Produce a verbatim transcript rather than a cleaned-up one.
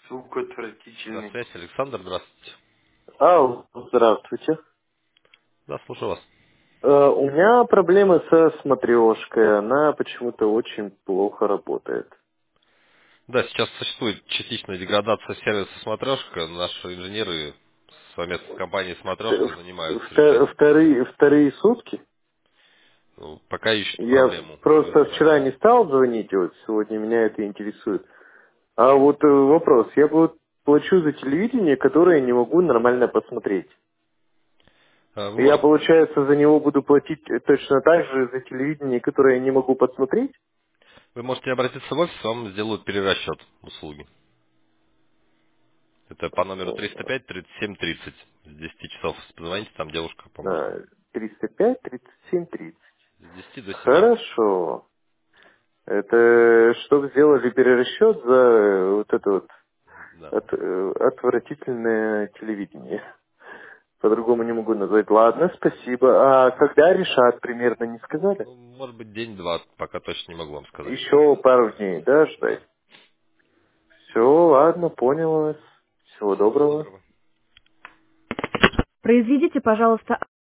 Звук На отвратительный. связь, Александр, здравствуйте. А, здравствуйте. Да, слушаю вас. Э, у меня проблемы со смотрешкой. Она почему-то очень плохо работает. Да, сейчас существует частичная деградация сервиса «Смотрешка». Наши инженеры совместно с компанией Т- «Смотрешка» занимаются вто- решением. Вторые, вторые сутки. Ну, пока ищут Я проблему в просто этом вчера моменте. не стал звонить, и вот сегодня меня это интересует. А вот э, вопрос. Я вот плачу за телевидение, которое я не могу нормально посмотреть. А, Вы Я, можете, получается, за него буду платить э, точно так же за телевидение, которое я не могу посмотреть? вы можете обратиться в офис, вам сделают перерасчет услуги. Это по номеру триста пять тридцать семь тридцать. С десяти часов позвоните, там девушка поможет. А, триста пять, тридцать семь, тридцать. С десяти до семи. Хорошо. Это чтобы сделали перерасчет за э, вот это вот Да. от- э, отвратительное телевидение. По-другому не могу назвать. Ладно, спасибо. А когда решат, примерно не сказали? Ну, может быть, день-два, пока точно не могу вам сказать. Еще пару дней, да, ждать? Все, ладно, понял вас. Всего Всего доброго. доброго. Произведите, пожалуйста,